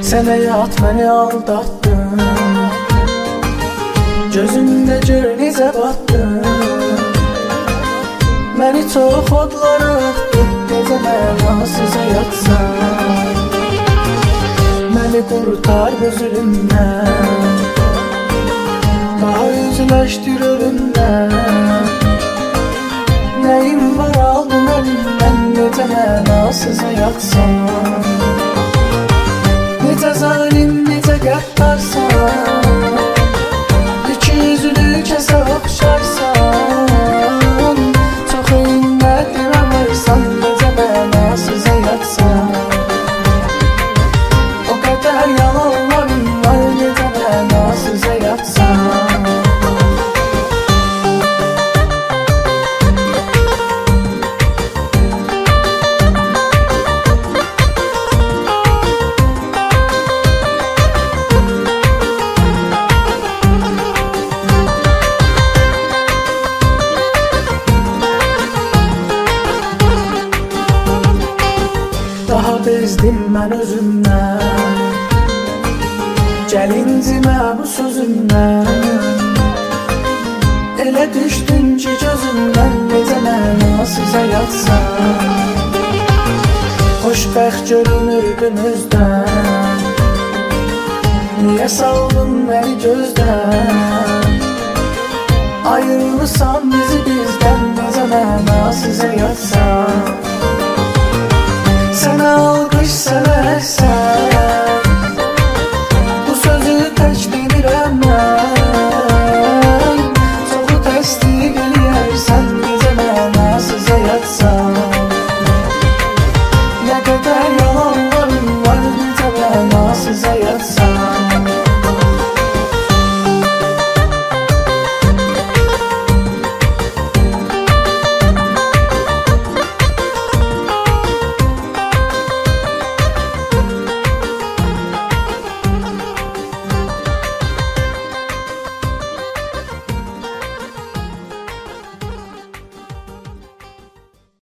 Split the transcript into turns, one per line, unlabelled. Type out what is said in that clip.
Sen həyat məni aldatdın, gözümdə gör necə batdın. Məni çox odlara atdın, necə mənasız həyatsan. Məni qurtar bu zülümdən, daha üzləşdir ölümdən. Nəyim var aldın əlimdən, necə mənasız həyatsan. Necə zalim, necə qəddarsan, iki yüzlü kəsə oxşarsan. Çox qiymətli varsan, necə mənasız həyatsan. O qədər yalanlarım var, necə mənasız həyatsan. Daha bezdim mən özümdən, gəlincimə bu sözümdən. Elə düşdün ki gözümdən, necə mənasız həyatsan. Xoşbəxt görünürdün özdən, niyə saldın məni gözdən. Ayrılırsan bizi bizdən, necə mənasız həyatsan. Sənə alqış, sənə əhsən.